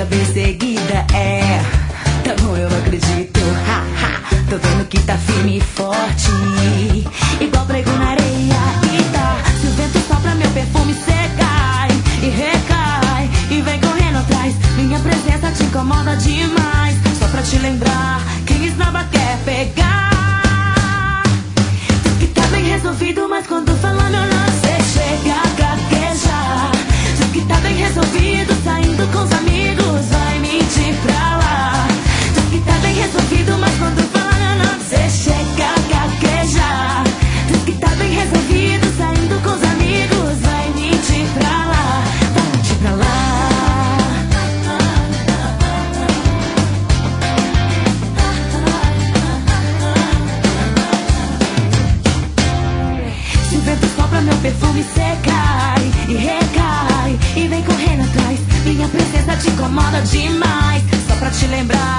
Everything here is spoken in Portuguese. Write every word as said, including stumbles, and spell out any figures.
fica perseguida, é. Tá bom, eu não acredito, ha, ha. Tô vendo que tá firme e forte, igual prego na areia. E tá, se o vento sopra meu perfume cê cai e recai e vem correndo atrás. Minha presença te incomoda demais. Só pra te lembrar, quem esnaba quer pegar. Diz que tá bem resolvido, mas quando fala meu nome cê chega a gaguejar. Diz que tá bem resolvido, saindo com os amigos, vai mentir pra lá. Diz que tá bem resolvido, mas quando fala meu nome cê chega a gaguejar. Diz que tá bem resolvido, saindo com os amigos, vai mentir pra lá, vai mentir pra lá. Se o vento sopra meu perfume cê cai e recai e vem correndo atrás. Minha presença te incomoda demais. Só pra te lembrar,